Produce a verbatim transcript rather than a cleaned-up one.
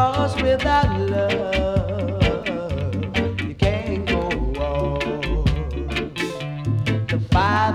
'cause without love you can't go on. The fire